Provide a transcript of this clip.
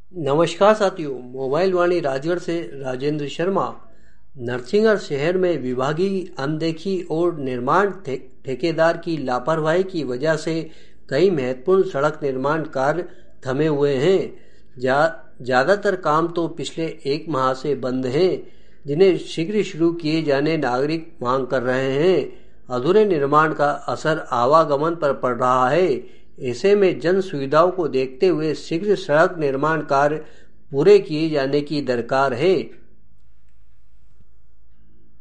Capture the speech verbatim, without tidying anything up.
नमस्कार साथियों, मोबाइल वाणी राजगढ़ से राजेंद्र शर्मा। नरसिंहगढ़ शहर में विभागीय अनदेखी और निर्माण ठे, ठेकेदार की लापरवाही की वजह से कई महत्वपूर्ण सड़क निर्माण कार्य थमे हुए हैं। जा, ज्यादातर काम तो पिछले एक माह से बंद हैं, जिन्हें शीघ्र शुरू किए जाने नागरिक मांग कर रहे हैं। अधूरे निर्माण का असर आवागमन पर पड़ रहा है। ऐसे में जन सुविधाओं को देखते हुए शीघ्र सड़क निर्माण कार्य पूरे किए जाने की दरकार है।